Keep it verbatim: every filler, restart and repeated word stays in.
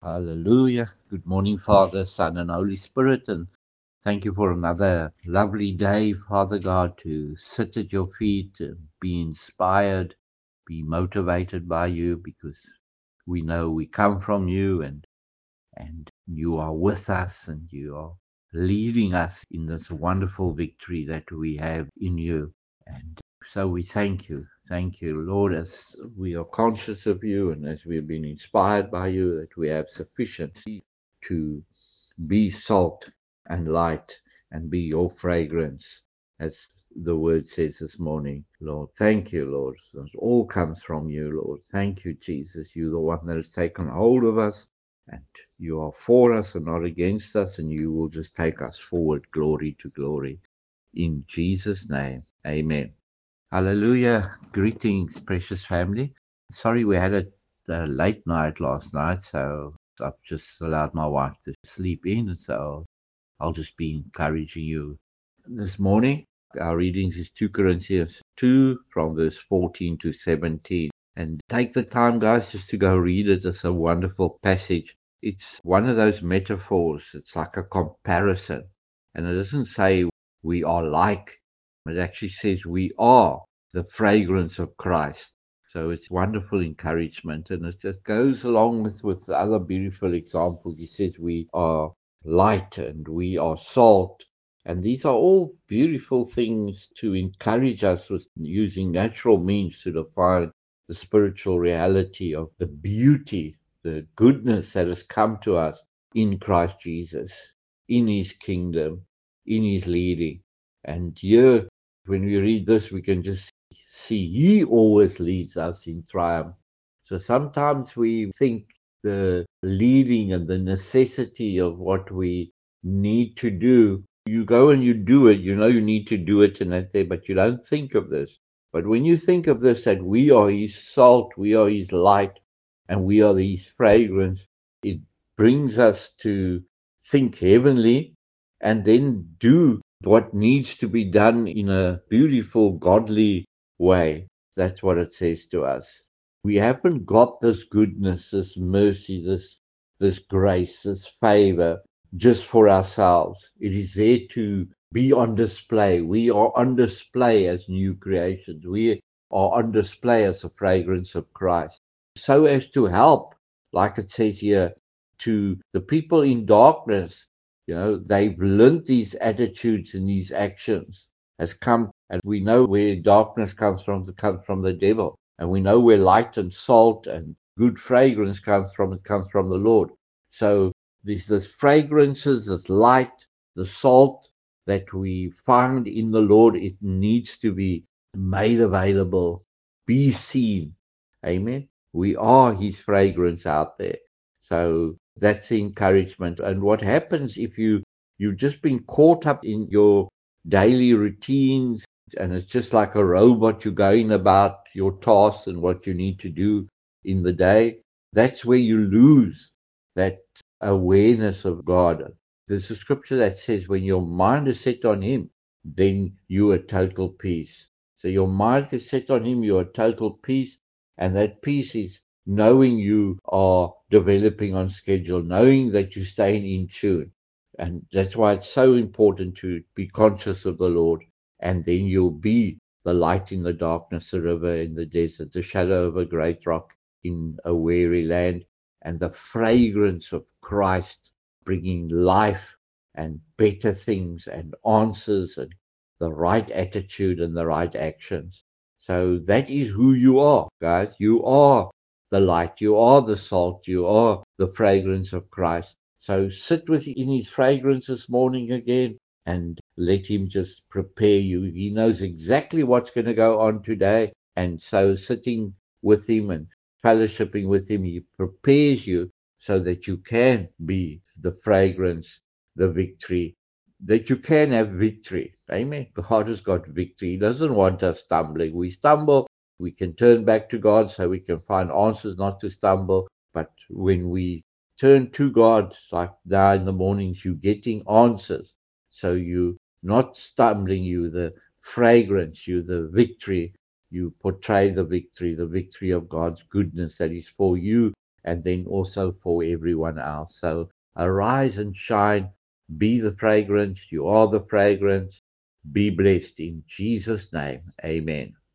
Hallelujah. Good morning, Father, Son, and Holy Spirit. And thank you for another lovely day, Father God, to sit at your feet and be inspired, be motivated by you, because we know we come from you and, and you are with us and you are leading us in this wonderful victory that we have in you. And so we thank you. Thank you, Lord, as we are conscious of you and as we've been inspired by you, that we have sufficiency to be salt and light and be your fragrance, as the word says this morning, Lord. Thank you, Lord. It all comes from you, Lord. Thank you, Jesus. You're the one that has taken hold of us, and you are for us and not against us, and you will just take us forward, glory to glory. In Jesus' name, amen. Hallelujah. Greetings, precious family. Sorry we had a, a late night last night, so I've just allowed my wife to sleep in, so I'll just be encouraging you this morning. Our readings is two Corinthians two from verse fourteen to seventeen. And take the time, guys, just to go read it. It's a wonderful passage. It's one of those metaphors. It's like a comparison. And it doesn't say we are like, it actually says we are the fragrance of Christ. So it's wonderful encouragement. And it just goes along with, with the other beautiful examples. He says we are light and we are salt. And these are all beautiful things to encourage us with, using natural means to define the spiritual reality of the beauty, the goodness that has come to us in Christ Jesus, in his kingdom, in his leading. And here, when we read this, we can just see he always leads us in triumph. So sometimes we think the leading and the necessity of what we need to do, you go and you do it, you know you need to do it and that there, but you don't think of this. But when you think of this, that we are his salt, we are his light, and we are his fragrance, it brings us to think heavenly and then do what needs to be done in a beautiful, godly way. That's what it says to us. We haven't got this goodness, this mercy, this this grace, this favor just for ourselves. It is there to be on display. We are on display as new creations. We are on display as the fragrance of Christ. So as to help, like it says here, to the people in darkness, you know, they've learned these attitudes and these actions has come, and we know where darkness comes from, it comes from the devil. And we know where light and salt and good fragrance comes from, it comes from the Lord. So these this fragrances, this light, the salt that we find in the Lord, it needs to be made available, be seen. Amen. We are his fragrance out there. So that's the encouragement. And what happens if you you've just been caught up in your daily routines, and it's just like a robot, you're going about your tasks and what you need to do in the day? That's where you lose that awareness of God. There's a scripture that says when your mind is set on him, then you are total peace. So your mind is set on him, you are total peace, and that peace is knowing you are developing on schedule, knowing that you're staying in tune. And that's why it's so important to be conscious of the Lord, and then you'll be the light in the darkness, the river in the desert, the shadow of a great rock in a weary land, and the fragrance of Christ bringing life and better things and answers and the right attitude and the right actions. So that is who you are, guys. You are the light. You are the salt. You are the fragrance of Christ. So sit within his fragrance this morning again and let him just prepare you. He knows exactly what's going to go on today. And so sitting with him and fellowshipping with him, he prepares you so that you can be the fragrance, the victory, that you can have victory. Amen. God has got victory. He doesn't want us stumbling. We stumble, we can turn back to God so we can find answers not to stumble. But when we turn to God, like now in the mornings, you're getting answers. So you're not stumbling, you the fragrance, you the victory. You portray the victory, the victory of God's goodness that is for you and then also for everyone else. So arise and shine, be the fragrance, you are the fragrance, be blessed in Jesus' name. Amen.